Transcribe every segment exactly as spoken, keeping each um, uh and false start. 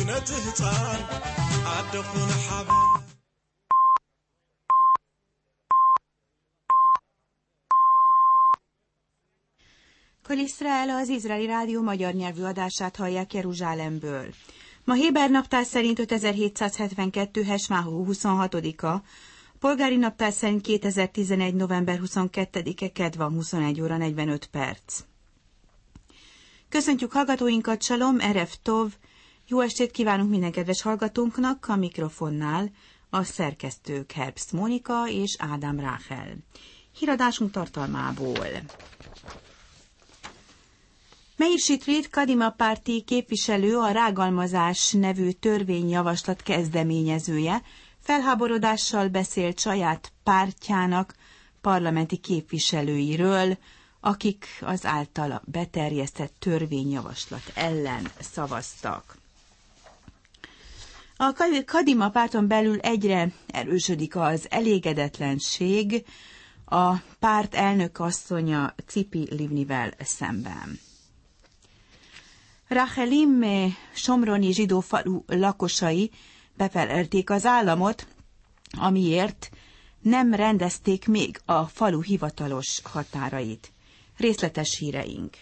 Kol Iszrael az izraeli rádió magyar nyelvű adását hallják Jeruzsálemből. Ma héber naptár szerint ötezer-hétszázhetvenkettő. Hesmáhó huszonhatodika, polgári naptár szerint kétezer-tizenegy. november huszonkettedike. Kedd van, huszonegy óra negyvenöt perc. Köszöntjük hallgatóinkat, Salom, Erev Tov, jó estét kívánunk minden kedves hallgatónknak, a mikrofonnál a szerkesztők Herbst Mónika és Ádám Ráhel. Híradásunk tartalmából. Meir Shitrit, Kadima párti képviselő, a rágalmazás nevű törvényjavaslat kezdeményezője, felháborodással beszélt saját pártjának parlamenti képviselőiről, akik az általa beterjesztett törvényjavaslat ellen szavaztak. A Kadima párton belül egyre erősödik az elégedetlenség a párt elnök asszonya Tzipi Livnivel szemben. Rachelim somroni zsidó falu lakosai beperelték az államot, amiért nem rendezték még a falu hivatalos határait. Részletes híreink.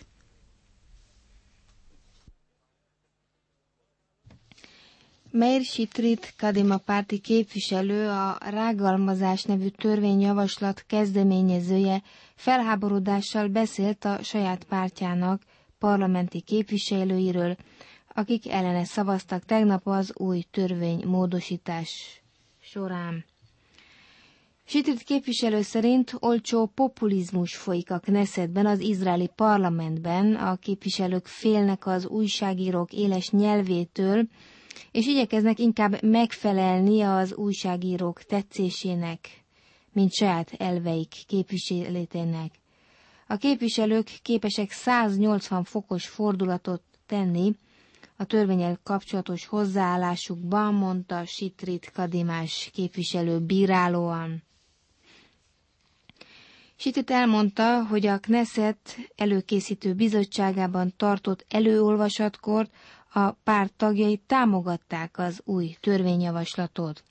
Meir Shitrit, Kadima párti képviselő, a rágalmazás nevű törvényjavaslat kezdeményezője felháborodással beszélt a saját pártjának parlamenti képviselőiről, akik ellene szavaztak tegnap az új törvény módosítás során. Shitrit képviselő szerint olcsó populizmus folyik a Knessetben, az izraeli parlamentben, a képviselők félnek az újságírók éles nyelvétől, és igyekeznek inkább megfelelni az újságírók tetszésének, mint saját elveik képviseletének. A képviselők képesek száznyolcvan fokos fordulatot tenni a törvénnyel kapcsolatos hozzáállásukban, mondta Shitrit Kadimás képviselő bírálóan. Shitrit elmondta, hogy a Knesset előkészítő bizottságában tartott előolvasatkor a párt tagjai támogatták az új törvényjavaslatot.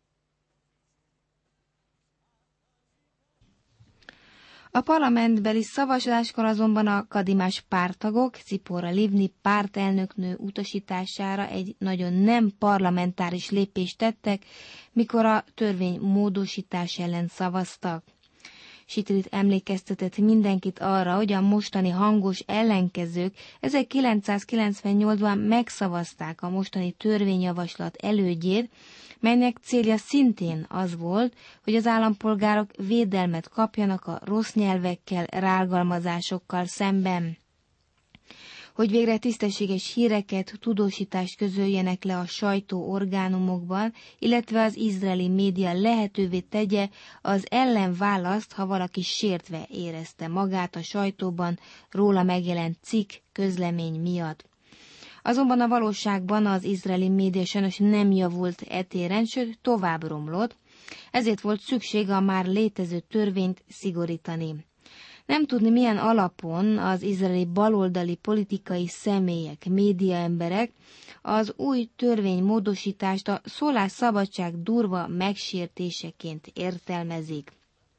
A parlamentbeli szavazáskor azonban a kadimás párttagok Tzipora Livni pártelnöknő utasítására egy nagyon nem parlamentáris lépést tettek, mikor a törvény módosítás ellen szavaztak. Shitrit emlékeztetett mindenkit arra, hogy a mostani hangos ellenkezők ezerkilencszázkilencvennyolcban megszavazták a mostani törvényjavaslat elődjét, melynek célja szintén az volt, hogy az állampolgárok védelmet kapjanak a rossz nyelvekkel, rágalmazásokkal szemben. Hogy végre tisztességes híreket, tudósítást közöljenek le a sajtóorgánumokban, illetve az izraeli média lehetővé tegye az ellenválaszt, ha valaki sértve érezte magát a sajtóban róla megjelent cikk, közlemény miatt. Azonban a valóságban az izraeli média sajnos nem javult etéren, sőt tovább romlott, ezért volt szükség a már létező törvényt szigorítani. Nem tudni milyen alapon az izraeli baloldali politikai személyek, médiaemberek az új törvénymódosítást a szólásszabadság durva megsértéseként értelmezik.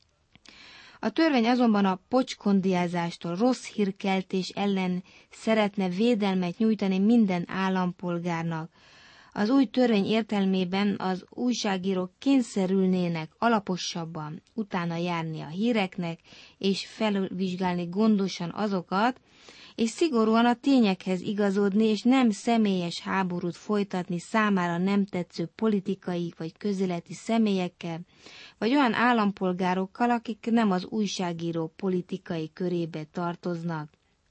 A törvény azonban a pocskondiázástól, rossz hírkeltés ellen szeretne védelmet nyújtani minden állampolgárnak. Az új törvény értelmében az újságírók kényszerülnének alaposabban utána járni a híreknek, és felvizsgálni gondosan azokat, és szigorúan a tényekhez igazodni, és nem személyes háborút folytatni számára nem tetsző politikai vagy közéleti személyekkel, vagy olyan állampolgárokkal, akik nem az újságíró politikai körébe tartoznak.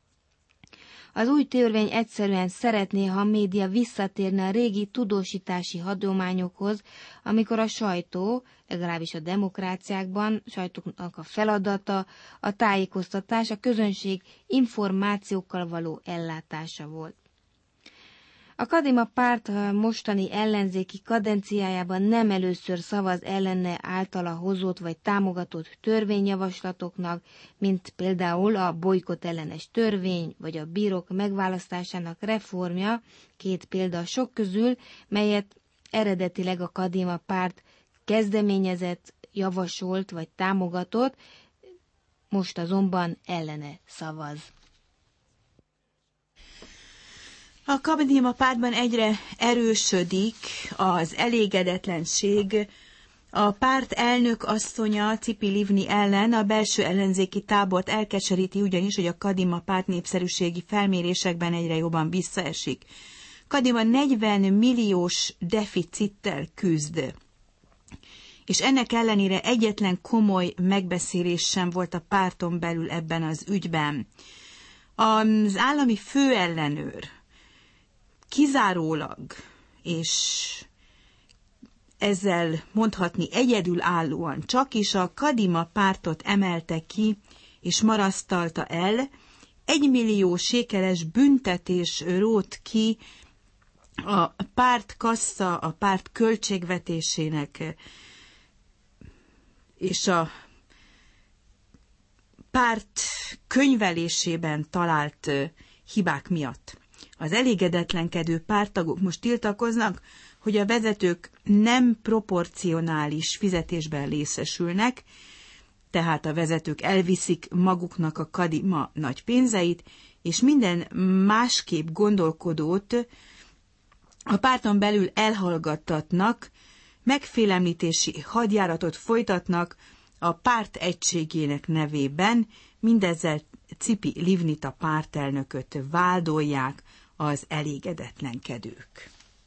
Az új törvény egyszerűen szeretné, ha a média visszatérne a régi tudósítási hagyományokhoz, amikor a sajtó, legalábbis a demokráciákban, sajtóknak a feladata, a tájékoztatás, a közönség információkkal való ellátása volt. A Kadima párt mostani ellenzéki kadenciájában nem először szavaz ellene általa hozott vagy támogatott törvényjavaslatoknak, mint például a bolykott ellenes törvény, vagy a bírók megválasztásának reformja, két példa a sok közül, melyet eredetileg a Kadima párt kezdeményezett, javasolt vagy támogatott, most azonban ellene szavaz. A Kadima pártban egyre erősödik az elégedetlenség. A párt elnök asszonya Tzipi Livni ellen a belső ellenzéki tábort elkeseríti, ugyanis, hogy a Kadima párt népszerűségi felmérésekben egyre jobban visszaesik. Kadima negyven milliós deficittel küzd, és ennek ellenére egyetlen komoly megbeszélés sem volt a párton belül ebben az ügyben. Az állami főellenőr kizárólag, és ezzel mondhatni egyedülállóan csak is a Kadima pártot emelte ki, és marasztalta el, egymillió sékeles büntetés rót ki a párt kassa, a párt költségvetésének és a párt könyvelésében talált hibák miatt. Az elégedetlenkedő párttagok most tiltakoznak, hogy a vezetők nem proporcionális fizetésben részesülnek, tehát a vezetők elviszik maguknak a Kadima nagy pénzeit, és minden másképp gondolkodót a párton belül elhallgattatnak, megfélemlítési hadjáratot folytatnak a párt egységének nevében, mindezzel Tzipi Livnit, a pártelnököt vádolják az elégedetlenkedők.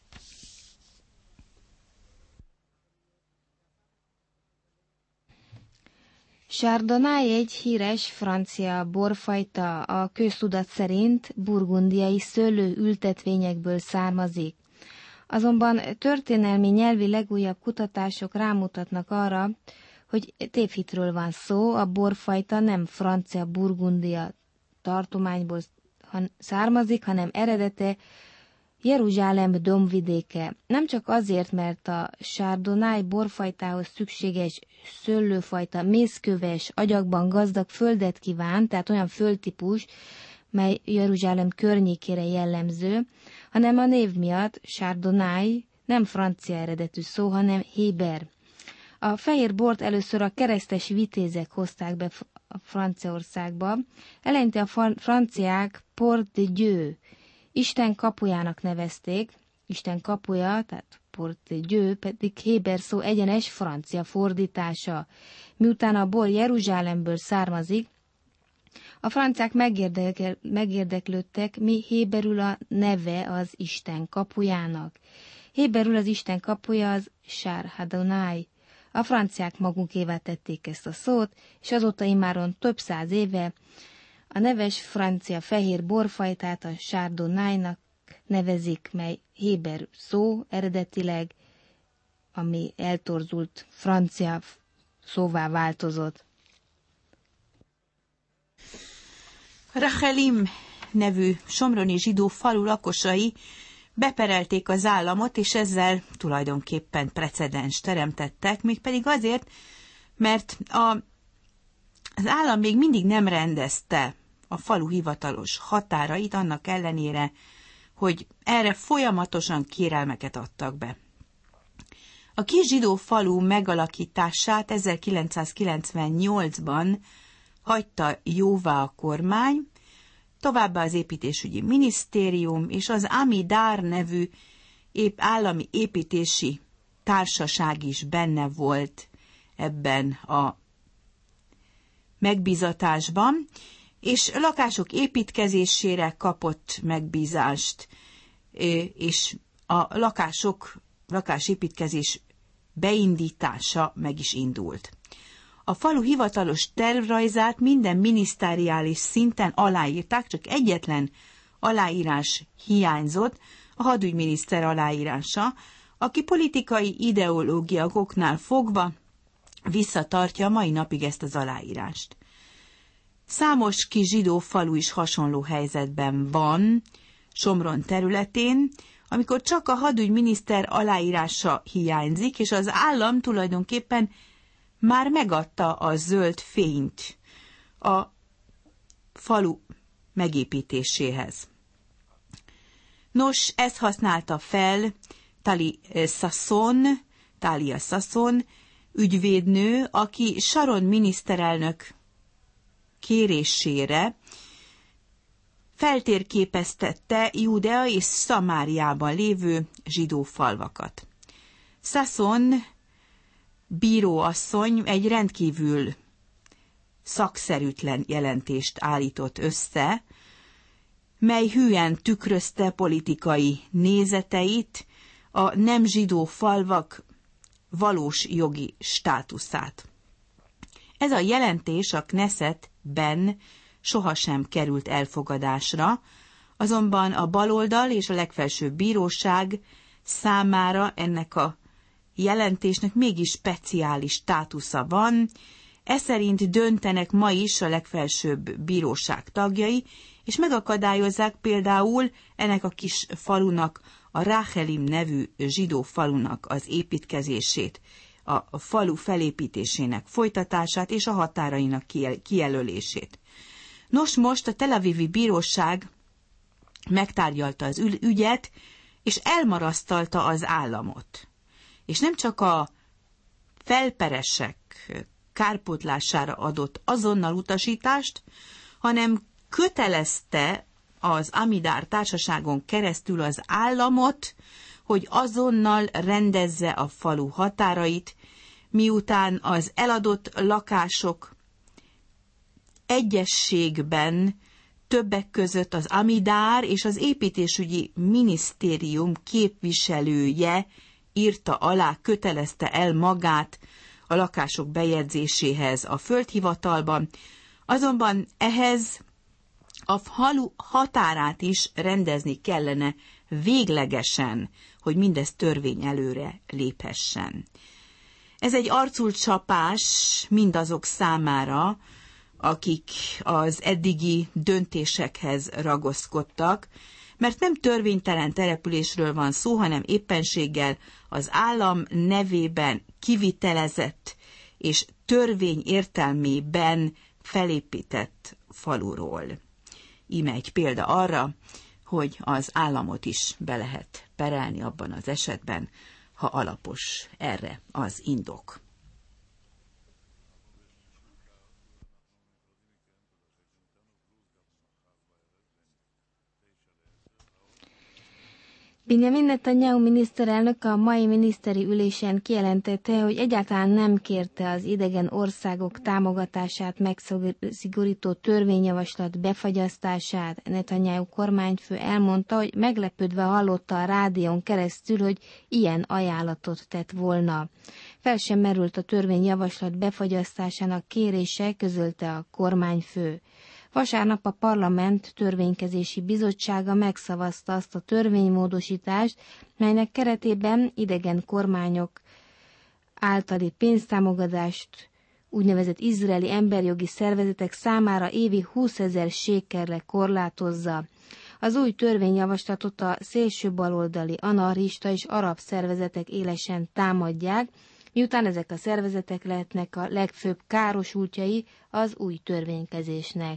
Chardonnay egy híres francia borfajta, a köztudat szerint burgundiai szőlőültetvényekből származik. Azonban történelmi nyelvi legújabb kutatások rámutatnak arra, hogy tévhitről van szó, a borfajta nem francia Burgundia tartományból származik, hanem eredete Jeruzsálem dombvidéke. Nem csak azért, mert a Chardonnay borfajtához szükséges szőlőfajta mészköves, agyagban gazdag földet kíván, tehát olyan földtípus, mely Jeruzsálem környékére jellemző, hanem a név miatt Chardonnay nem francia eredetű szó, hanem héber. A fehér bort először a keresztes vitézek hozták be a Franciaországba. Eleinte a franciák Port de Dieu, Isten kapujának nevezték, Isten kapuja, tehát Port de Dieu pedig héber szó egyenes francia fordítása. Miután a bor Jeruzsálemből származik, a franciák megérdekel, megérdeklődtek, mi héberül a neve az Isten kapujának. Héberül az Isten kapuja az Shar Hadonai. A franciák magunkévá tették ezt a szót, és azóta immáron több száz éve a neves francia fehér borfajtát a Chardonnay-nak nevezik, mely héber szó eredetileg, ami eltorzult francia szóvá változott. Rachelim nevű somroni zsidó falu lakosai beperelték az államot, és ezzel tulajdonképpen precedens teremtettek, mégpedig azért, mert a, az állam még mindig nem rendezte a falu hivatalos határait, annak ellenére, hogy erre folyamatosan kérelmeket adtak be. A kis zsidó falu megalakítását ezerkilencszázkilencvennyolcban hagyta jóvá a kormány, továbbá az építésügyi minisztérium és az Amidár nevű épp állami építési társaság is benne volt ebben a megbízatásban, és lakások építkezésére kapott megbízást, és a lakások, lakásépítkezés beindítása meg is indult. A falu hivatalos tervrajzát minden minisztáriális szinten aláírták, csak egyetlen aláírás hiányzott, a hadügyminiszter aláírása, aki politikai ideológia okoknál fogva visszatartja mai napig ezt az aláírást. Számos kis zsidó falu is hasonló helyzetben van Somron területén, amikor csak a hadügyminiszter aláírása hiányzik, és az állam tulajdonképpen már megadta a zöld fényt a falu megépítéséhez. Nos, ezt használta fel Tali Sasson, Talia Sasson ügyvédnő, aki Sharon miniszterelnök kérésére feltérképeztette Judea és Szamáriában lévő zsidó falvakat. Sasson bíróasszony egy rendkívül szakszerűtlen jelentést állított össze, mely hűen tükrözte politikai nézeteit, a nem zsidó falvak valós jogi státuszát. Ez a jelentés a Knessetben sohasem került elfogadásra, azonban a baloldal és a legfelsőbb bíróság számára ennek a jelentésnek mégis speciális státusza van, ez szerint döntenek ma is a legfelsőbb bíróság tagjai, és megakadályozzák például ennek a kis falunak, a Ráchelim nevű zsidó falunak az építkezését, a falu felépítésének folytatását és a határainak kijelölését. Nos, most a Tel Avivi bíróság megtárgyalta az ügyet, és elmarasztalta az államot. És nem csak a felperesek kárpótlására adott azonnal utasítást, hanem kötelezte az Amidár társaságon keresztül az államot, hogy azonnal rendezze a falu határait, miután az eladott lakások egyességben többek között az Amidár és az építésügyi minisztérium képviselője írta alá, kötelezte el magát a lakások bejegyzéséhez a földhivatalban, azonban ehhez a falu határát is rendezni kellene véglegesen, hogy mindez törvény előre léphessen. Ez egy arculcsapás mindazok számára, akik az eddigi döntésekhez ragaszkodtak, mert nem törvénytelen településről van szó, hanem éppenséggel az állam nevében kivitelezett és törvény értelmében felépített faluról. Íme egy példa arra, hogy az államot is be lehet perelni abban az esetben, ha alapos erre az indok. Benjamin Netanyahu miniszterelnök a mai miniszteri ülésen kijelentette, hogy egyáltalán nem kérte az idegen országok támogatását megszigorító törvényjavaslat befagyasztását. Netanyahu kormányfő elmondta, hogy meglepődve hallotta a rádión keresztül, hogy ilyen ajánlatot tett volna. Fel sem merült a törvényjavaslat befagyasztásának kérése, közölte a kormányfő. Vasárnap a Parlament Törvénykezési Bizottsága megszavazta azt a törvénymódosítást, melynek keretében idegen kormányok általi pénztámogatást úgynevezett izraeli emberjogi szervezetek számára évi húszezer sékelre korlátozza. Az új törvényjavaslatot a szélső baloldali, anarchista és arab szervezetek élesen támadják, miután ezek a szervezetek lehetnek a legfőbb károsultjai az új törvénykezésnek.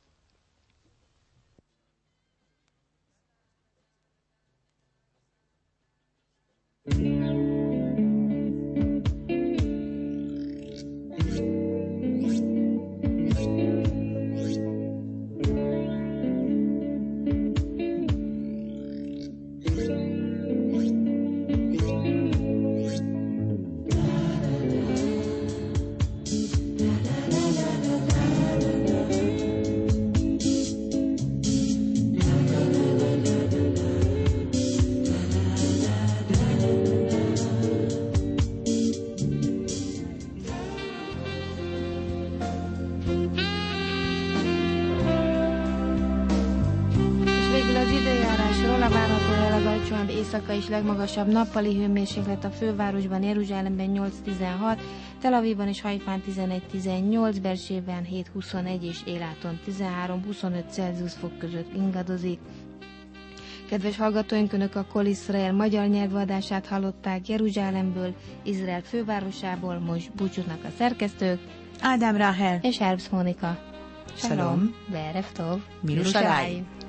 Éjszaka és legmagasabb nappali hőmérséklet a fővárosban, Jeruzsálemben nyolc-tizenhat, Tel Avivban és Haifán tizenegy-tizennyolc, Bersében hét-huszonegy és Éláton tizenhárom-huszonöt Celsius fok között ingadozik. Kedves hallgatóink, Önök a Kol Izrael magyar nyelvű adását hallották Jeruzsálemből, Izrael fővárosából. Most búcsúznak a szerkesztők, Ádám Ráhel és Herbst Mónika. Shalom. Be'erev tov. Mirushalayim.